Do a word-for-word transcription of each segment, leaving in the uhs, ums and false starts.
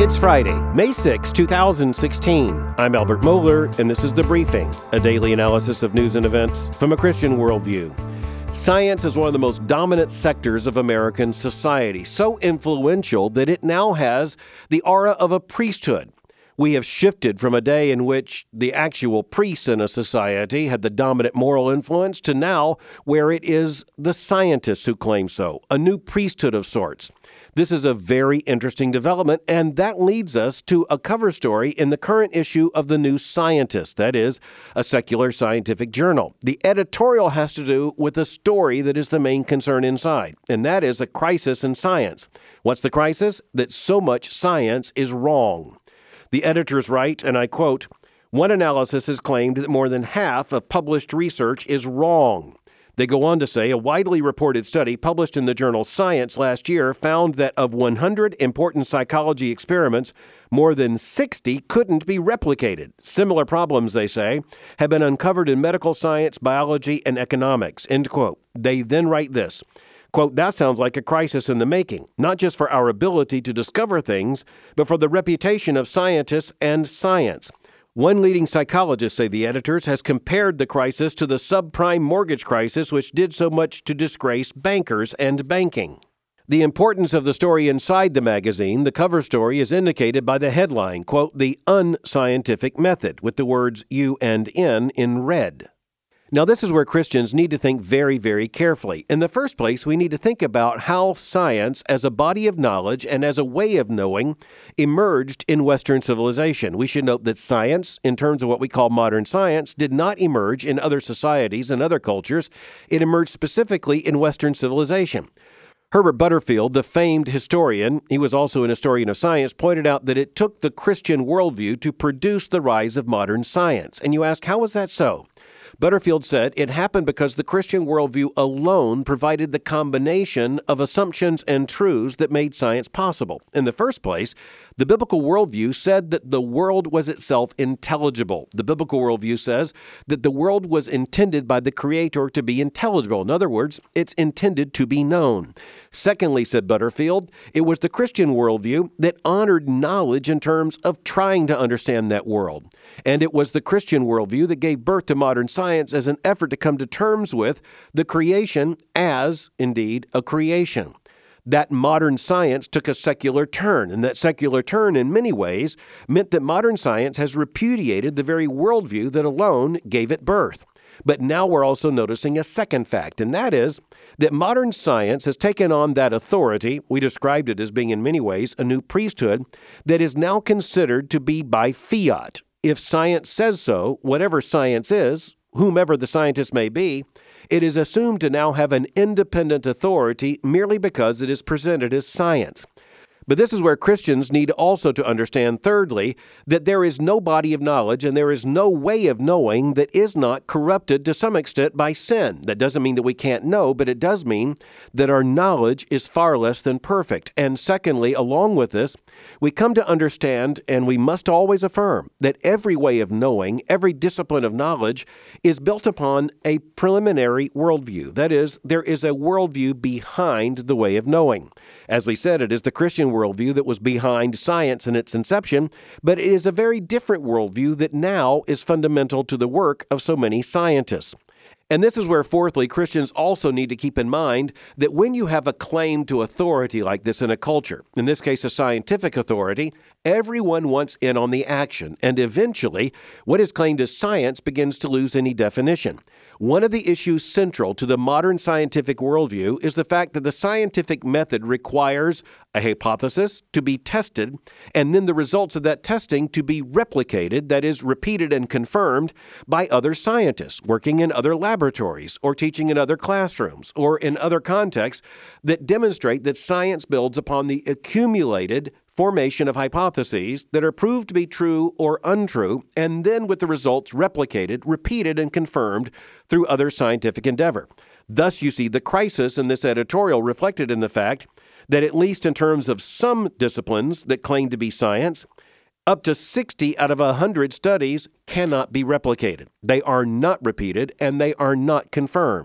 It's Friday, May sixth, two thousand sixteen. I'm Albert Mohler, and this is The Briefing, a daily analysis of news and events from a Christian worldview. Science is one of the most dominant sectors of American society, so influential that it now has the aura of a priesthood. We have shifted from a day in which the actual priests in a society had the dominant moral influence to now where it is the scientists who claim so, a new priesthood of sorts. This is a very interesting development, and that leads us to a cover story in the current issue of The New Scientist, that is, a secular scientific journal. The editorial has to do with a story that is the main concern inside, and that is a crisis in science. What's the crisis? That so much science is wrong. The editors write, and I quote, "One analysis has claimed that more than half of published research is wrong." They go on to say a widely reported study published in the journal Science last year found that of one hundred important psychology experiments, more than sixty couldn't be replicated. Similar problems, they say, have been uncovered in medical science, biology, and economics, end quote. They then write this. Quote, "That sounds like a crisis in the making, not just for our ability to discover things, but for the reputation of scientists and science. One leading psychologist, say the editors, has compared the crisis to the subprime mortgage crisis, which did so much to disgrace bankers and banking." The importance of the story inside the magazine, the cover story, is indicated by the headline, quote, "The Unscientific Method," with the words U and N in red. Now, this is where Christians need to think very, very carefully. In the first place, we need to think about how science, as a body of knowledge and as a way of knowing, emerged in Western civilization. We should note that science, in terms of what we call modern science, did not emerge in other societies and other cultures. It emerged specifically in Western civilization. Herbert Butterfield, the famed historian, he was also an historian of science, pointed out that it took the Christian worldview to produce the rise of modern science. And you ask, how is that so? Butterfield said it happened because the Christian worldview alone provided the combination of assumptions and truths that made science possible. In the first place, the biblical worldview said that the world was itself intelligible. The biblical worldview says that the world was intended by the Creator to be intelligible. In other words, it's intended to be known. Secondly, said Butterfield, it was the Christian worldview that honored knowledge in terms of trying to understand that world. And it was the Christian worldview that gave birth to modern science as an effort to come to terms with the creation as, indeed, a creation. That modern science took a secular turn, and that secular turn, in many ways, meant that modern science has repudiated the very worldview that alone gave it birth. But now we're also noticing a second fact, and that is that modern science has taken on that authority, we described it as being in many ways a new priesthood, that is now considered to be by fiat. If science says so, whatever science is, whomever the scientist may be, it is assumed to now have an independent authority merely because it is presented as science. But this is where Christians need also to understand, thirdly, that there is no body of knowledge and there is no way of knowing that is not corrupted to some extent by sin. That doesn't mean that we can't know, but it does mean that our knowledge is far less than perfect. And secondly, along with this, we come to understand, and we must always affirm, that every way of knowing, every discipline of knowledge is built upon a preliminary worldview. That is, there is a worldview behind the way of knowing. As we said, it is the Christian worldview that was behind science in its inception, but it is a very different worldview that now is fundamental to the work of so many scientists. And this is where, fourthly, Christians also need to keep in mind that when you have a claim to authority like this in a culture, in this case a scientific authority, everyone wants in on the action, and eventually what is claimed as science begins to lose any definition. One of the issues central to the modern scientific worldview is the fact that the scientific method requires a hypothesis to be tested, and then the results of that testing to be replicated, that is, repeated and confirmed by other scientists working in other laboratories or teaching in other classrooms or in other contexts that demonstrate that science builds upon the accumulated formation of hypotheses that are proved to be true or untrue, and then with the results replicated, repeated, and confirmed through other scientific endeavor. Thus, you see the crisis in this editorial reflected in the fact that at least in terms of some disciplines that claim to be science, up to sixty out of one hundred studies cannot be replicated. They are not repeated, and they are not confirmed.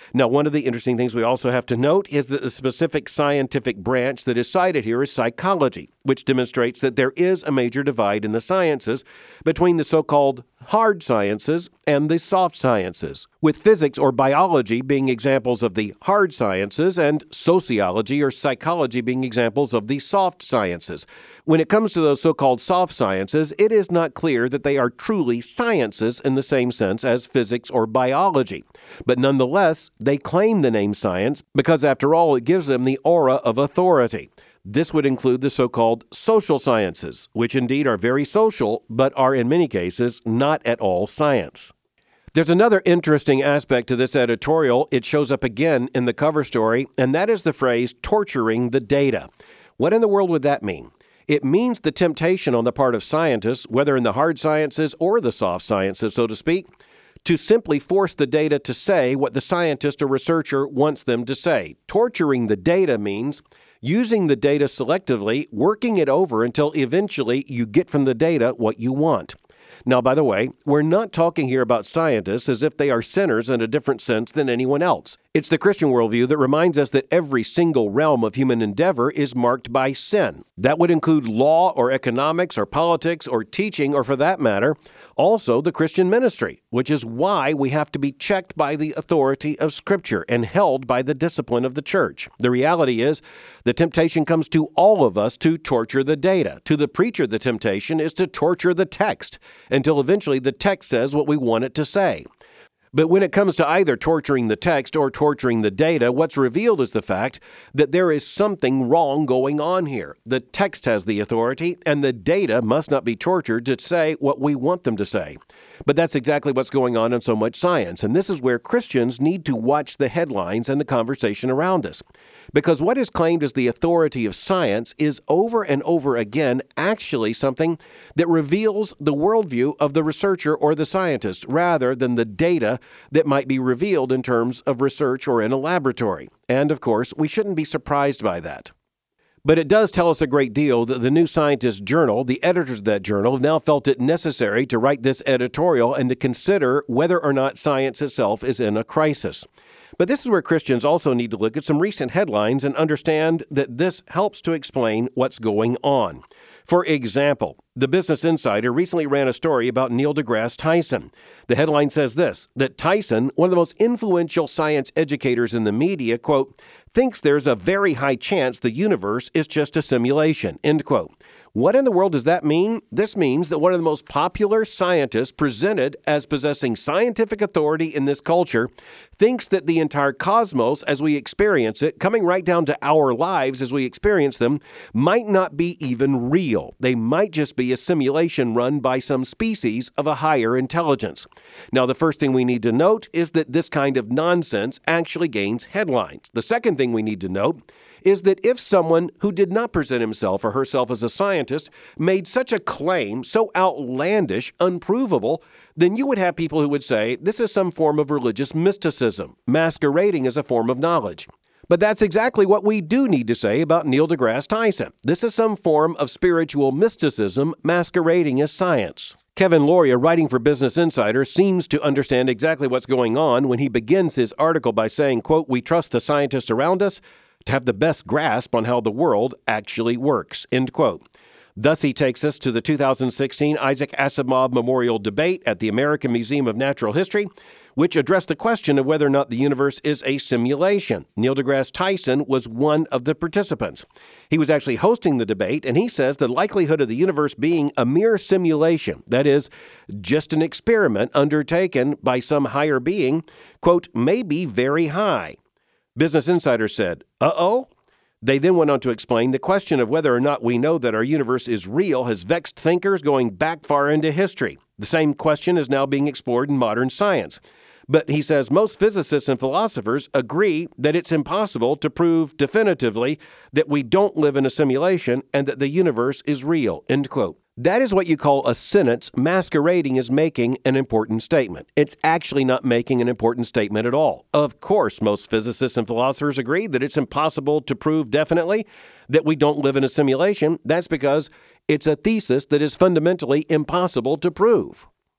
Now, one of the interesting things we also have to note is that the specific scientific branch that is cited here is psychology, which demonstrates that there is a major divide in the sciences between the so-called hard sciences and the soft sciences, with physics or biology being examples of the hard sciences and sociology or psychology being examples of the soft sciences. When it comes to those so-called soft sciences, it is not clear that they are truly sciences in the same sense as physics or biology. But nonetheless, they claim the name science because, after all, it gives them the aura of authority. This would include the so-called social sciences, which indeed are very social, but are in many cases not at all science. There's another interesting aspect to this editorial. It shows up again in the cover story, and that is the phrase torturing the data. What in the world would that mean? It means the temptation on the part of scientists, whether in the hard sciences or the soft sciences, so to speak, to simply force the data to say what the scientist or researcher wants them to say. Torturing the data means using the data selectively, working it over until eventually you get from the data what you want. Now, by the way, we're not talking here about scientists as if they are sinners in a different sense than anyone else. It's the Christian worldview that reminds us that every single realm of human endeavor is marked by sin. That would include law or economics or politics or teaching, or for that matter, also the Christian ministry, which is why we have to be checked by the authority of Scripture and held by the discipline of the church. The reality is the temptation comes to all of us to torture the data. To the preacher, the temptation is to torture the text until eventually the text says what we want it to say. But when it comes to either torturing the text or torturing the data, what's revealed is the fact that there is something wrong going on here. The text has the authority, and the data must not be tortured to say what we want them to say. But that's exactly what's going on in so much science, and this is where Christians need to watch the headlines and the conversation around us. Because what is claimed as the authority of science is over and over again actually something that reveals the worldview of the researcher or the scientist, rather than the data that might be revealed in terms of research or in a laboratory. And of course, we shouldn't be surprised by that. But it does tell us a great deal that the New Scientist journal, the editors of that journal, have now felt it necessary to write this editorial and to consider whether or not science itself is in a crisis. But this is where Christians also need to look at some recent headlines and understand that this helps to explain what's going on. For example, the Business Insider recently ran a story about Neil deGrasse Tyson. The headline says this, that Tyson, one of the most influential science educators in the media, quote, thinks there's a very high chance the universe is just a simulation, end quote. What in the world does that mean? This means that one of the most popular scientists presented as possessing scientific authority in this culture thinks that the entire cosmos as we experience it, coming right down to our lives as we experience them, might not be even real. They might just be a simulation run by some species of a higher intelligence. Now, the first thing we need to note is that this kind of nonsense actually gains headlines. The second thing we need to note is that if someone who did not present himself or herself as a scientist made such a claim, so outlandish, unprovable, then you would have people who would say this is some form of religious mysticism, masquerading as a form of knowledge. But that's exactly what we do need to say about Neil deGrasse Tyson. This is some form of spiritual mysticism masquerading as science. Kevin Loria, writing for Business Insider, seems to understand exactly what's going on when he begins his article by saying, quote, we trust the scientists around us to have the best grasp on how the world actually works, end quote. Thus, he takes us to the two thousand sixteen Isaac Asimov Memorial Debate at the American Museum of Natural History, which addressed the question of whether or not the universe is a simulation. Neil deGrasse Tyson was one of the participants. He was actually hosting the debate, and he says the likelihood of the universe being a mere simulation, that is, just an experiment undertaken by some higher being, quote, may be very high. Business Insider said, uh-oh? They then went on to explain the question of whether or not we know that our universe is real has vexed thinkers going back far into history. The same question is now being explored in modern science. But he says most physicists and philosophers agree that it's impossible to prove definitively that we don't live in a simulation and that the universe is real, end quote. That is what you call a sentence masquerading as making an important statement. It's actually not making an important statement at all. Of course, most physicists and philosophers agree that it's impossible to prove definitely that we don't live in a simulation. That's because it's a thesis that is fundamentally impossible to prove.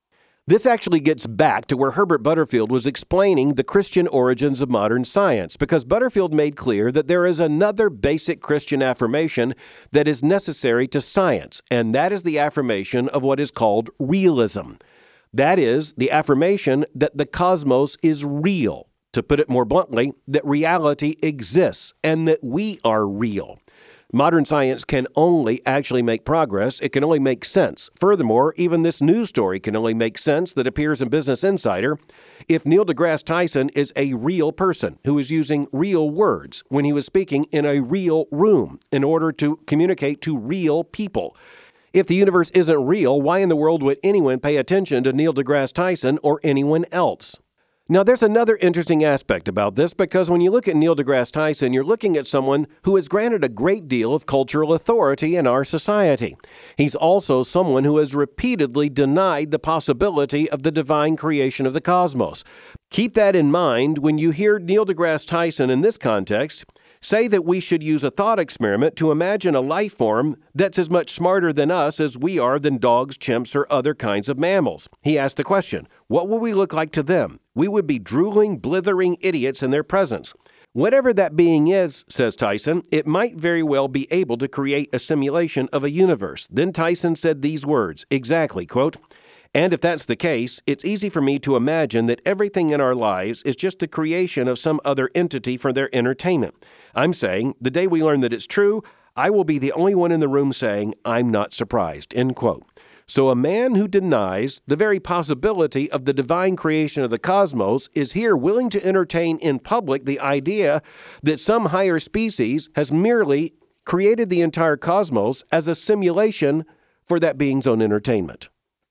This actually gets back to where Herbert Butterfield was explaining the Christian origins of modern science, because Butterfield made clear that there is another basic Christian affirmation that is necessary to science, and that is the affirmation of what is called realism. That is, the affirmation that the cosmos is real. To put it more bluntly, that reality exists and that we are real. Modern science can only actually make progress. It can only make sense. Furthermore, even this news story can only make sense that appears in Business Insider if Neil deGrasse Tyson is a real person who is using real words when he was speaking in a real room in order to communicate to real people. If the universe isn't real, why in the world would anyone pay attention to Neil deGrasse Tyson or anyone else? Now, there's another interesting aspect about this, because when you look at Neil deGrasse Tyson, you're looking at someone who is granted a great deal of cultural authority in our society. He's also someone who has repeatedly denied the possibility of the divine creation of the cosmos. Keep that in mind when you hear Neil deGrasse Tyson in this context say that we should use a thought experiment to imagine a life form that's as much smarter than us as we are than dogs, chimps, or other kinds of mammals. He asked the question, what would we look like to them? We would be drooling, blithering idiots in their presence. Whatever that being is, says Tyson, it might very well be able to create a simulation of a universe. Then Tyson said these words, exactly, quote, and if that's the case, it's easy for me to imagine that everything in our lives is just the creation of some other entity for their entertainment. I'm saying, the day we learn that it's true, I will be the only one in the room saying, I'm not surprised, end quote. So a man who denies the very possibility of the divine creation of the cosmos is here willing to entertain in public the idea that some higher species has merely created the entire cosmos as a simulation for that being's own entertainment.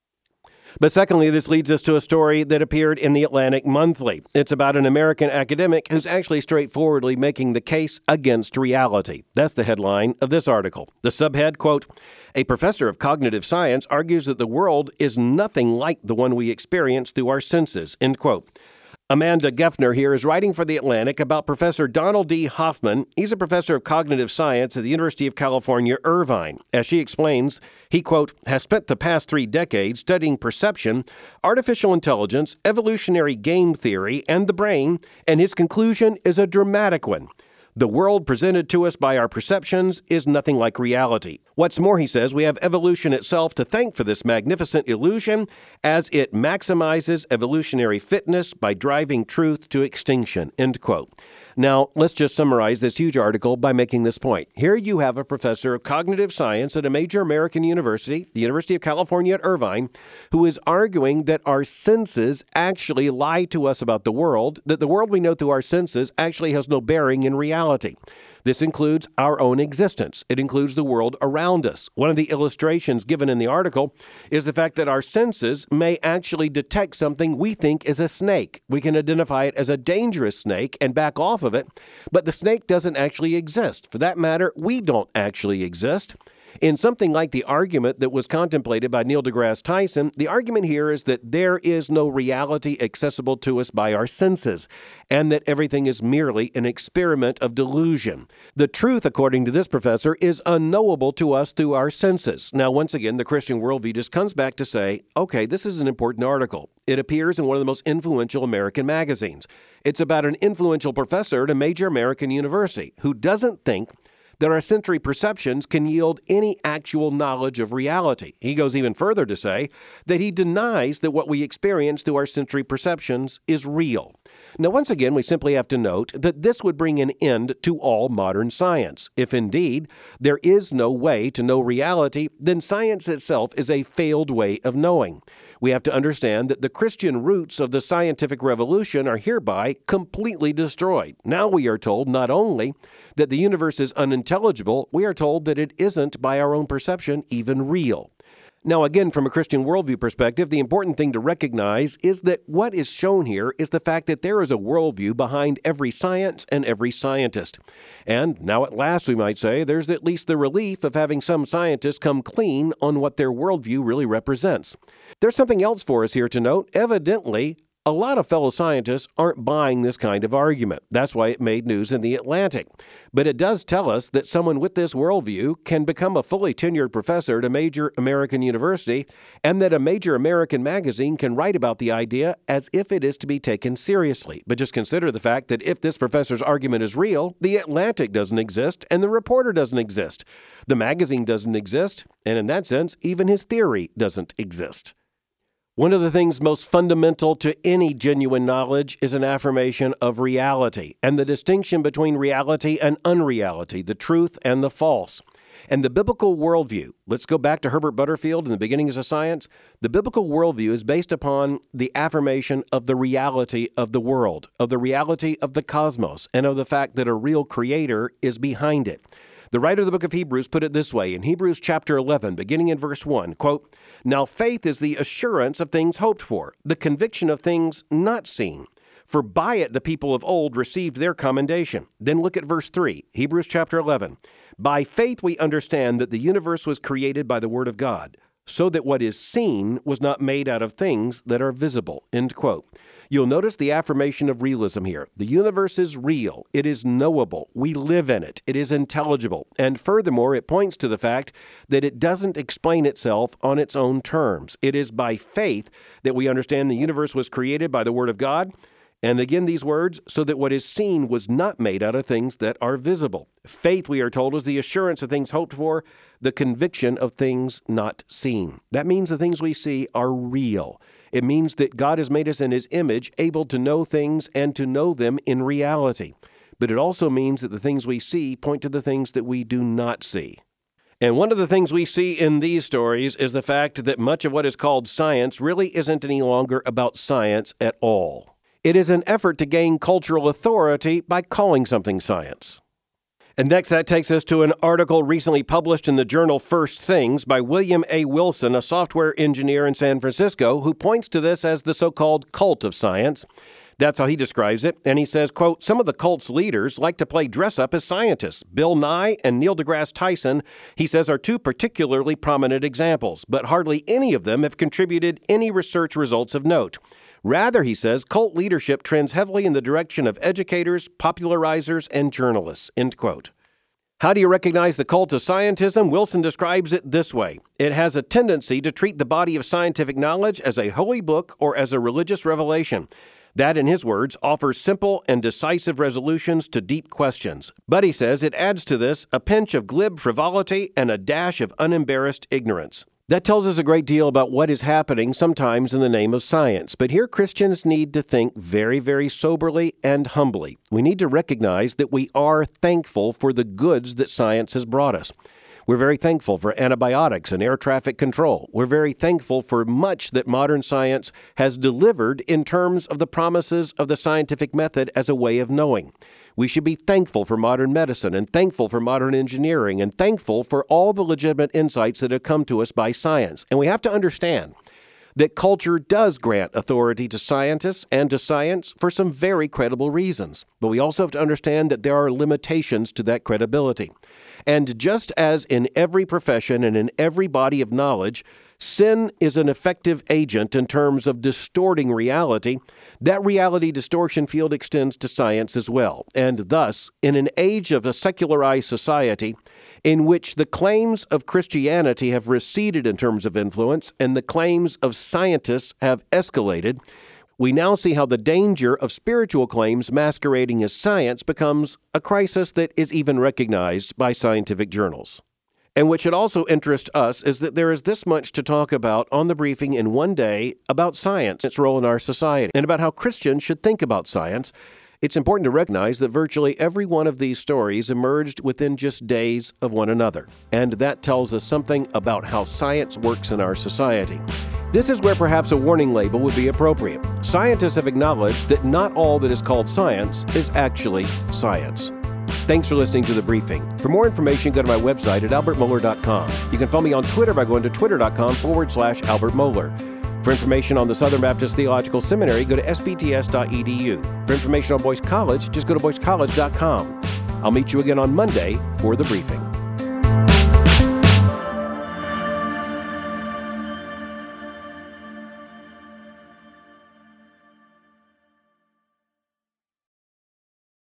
But secondly, this leads us to a story that appeared in the Atlantic Monthly. It's about an American academic who's actually straightforwardly making the case against reality. That's the headline of this article. The subhead, quote, a professor of cognitive science argues that the world is nothing like the one we experience through our senses, end quote. Amanda Geffner here is writing for The Atlantic about Professor Donald D. Hoffman. He's a professor of cognitive science at the University of California, Irvine. As she explains, he, quote, has spent the past three decades studying perception, artificial intelligence, evolutionary game theory, and the brain, and his conclusion is a dramatic one. The world presented to us by our perceptions is nothing like reality. What's more, he says, we have evolution itself to thank for this magnificent illusion, as it maximizes evolutionary fitness by driving truth to extinction, end quote. Now, let's just summarize this huge article by making this point. Here you have a professor of cognitive science at a major American university, the University of California at Irvine, who is arguing that our senses actually lie to us about the world, that the world we know through our senses actually has no bearing in reality. This includes our own existence. It includes the world around us. One of the illustrations given in the article is the fact that our senses may actually detect something we think is a snake. We can identify it as a dangerous snake and back off of it, but the snake doesn't actually exist. For that matter, we don't actually exist. In something like the argument that was contemplated by Neil deGrasse Tyson, the argument here is that there is no reality accessible to us by our senses, and that everything is merely an experiment of delusion. The truth, according to this professor, is unknowable to us through our senses. Now, once again, the Christian worldview just comes back to say, okay, this is an important article. It appears in one of the most influential American magazines. It's about an influential professor at a major American university who doesn't think that our sensory perceptions can yield any actual knowledge of reality. He goes even further to say that he denies that what we experience through our sensory perceptions is real. Now, once again, we simply have to note that this would bring an end to all modern science. If indeed there is no way to know reality, then science itself is a failed way of knowing. We have to understand that the Christian roots of the scientific revolution are hereby completely destroyed. Now we are told not only that the universe is unintelligible, we are told that it isn't, by our own perception, even real. Now, again, from a Christian worldview perspective, the important thing to recognize is that what is shown here is the fact that there is a worldview behind every science and every scientist. And now at last, we might say, there's at least the relief of having some scientists come clean on what their worldview really represents. There's something else for us here to note. Evidently, A lot of fellow scientists aren't buying this kind of argument. That's why it made news in The Atlantic. But it does tell us that someone with this worldview can become a fully tenured professor at a major American university, and that a major American magazine can write about the idea as if it is to be taken seriously. But just consider the fact that if this professor's argument is real, The Atlantic doesn't exist, and the reporter doesn't exist. The magazine doesn't exist, and in that sense, even his theory doesn't exist. One of the things most fundamental to any genuine knowledge is an affirmation of reality and the distinction between reality and unreality, the truth and the false. And the biblical worldview, let's go back to Herbert Butterfield in The Beginnings of Science. The biblical worldview is based upon the affirmation of the reality of the world, of the reality of the cosmos, and of the fact that a real creator is behind it. The writer of the book of Hebrews put it this way in Hebrews chapter eleven, beginning in verse one, quote, "Now faith is the assurance of things hoped for, the conviction of things not seen. For by it the people of old received their commendation." Then look at verse three, Hebrews chapter eleven. "By faith we understand that the universe was created by the word of God, so that what is seen was not made out of things that are visible." End quote. You'll notice the affirmation of realism here. The universe is real. It is knowable. We live in it. It is intelligible. And furthermore, it points to the fact that it doesn't explain itself on its own terms. It is by faith that we understand the universe was created by the word of God. And again, these words, so that what is seen was not made out of things that are visible. Faith, we are told, is the assurance of things hoped for, the conviction of things not seen. That means the things we see are real. It means that God has made us in His image, able to know things and to know them in reality. But it also means that the things we see point to the things that we do not see. And one of the things we see in these stories is the fact that much of what is called science really isn't any longer about science at all. It is an effort to gain cultural authority by calling something science. And next, that takes us to an article recently published in the journal First Things by William A. Wilson, a software engineer in San Francisco, who points to this as the so-called cult of science. That's how he describes it. And he says, quote, "Some of the cult's leaders like to play dress-up as scientists. Bill Nye and Neil deGrasse Tyson, he says, are two particularly prominent examples, but hardly any of them have contributed any research results of note. Rather, he says, cult leadership trends heavily in the direction of educators, popularizers, and journalists," end quote. How do you recognize the cult of scientism? Wilson describes it this way. It has a tendency to treat the body of scientific knowledge as a holy book or as a religious revelation. That, in his words, offers simple and decisive resolutions to deep questions. But he says it adds to this a pinch of glib frivolity and a dash of unembarrassed ignorance. That tells us a great deal about what is happening sometimes in the name of science. But here Christians need to think very, very soberly and humbly. We need to recognize that we are thankful for the goods that science has brought us. We're very thankful for antibiotics and air traffic control. We're very thankful for much that modern science has delivered in terms of the promises of the scientific method as a way of knowing. We should be thankful for modern medicine and thankful for modern engineering and thankful for all the legitimate insights that have come to us by science. And we have to understand that culture does grant authority to scientists and to science for some very credible reasons. But we also have to understand that there are limitations to that credibility. And just as in every profession and in every body of knowledge, sin is an effective agent in terms of distorting reality, that reality distortion field extends to science as well. And thus, in an age of a secularized society in which the claims of Christianity have receded in terms of influence and the claims of scientists have escalated, we now see how the danger of spiritual claims masquerading as science becomes a crisis that is even recognized by scientific journals. And what should also interest us is that there is this much to talk about on the briefing in one day about science, its role in our society, and about how Christians should think about science. It's important to recognize that virtually every one of these stories emerged within just days of one another. And that tells us something about how science works in our society. This is where perhaps a warning label would be appropriate. Scientists have acknowledged that not all that is called science is actually science. Thanks for listening to The Briefing. For more information, go to my website at albert mohler dot com. You can follow me on Twitter by going to twitter.com forward slash Albert Mohler. For information on the Southern Baptist Theological Seminary, go to s b t s dot e d u. For information on Boyce College, just go to boyce college dot com. I'll meet you again on Monday for The Briefing.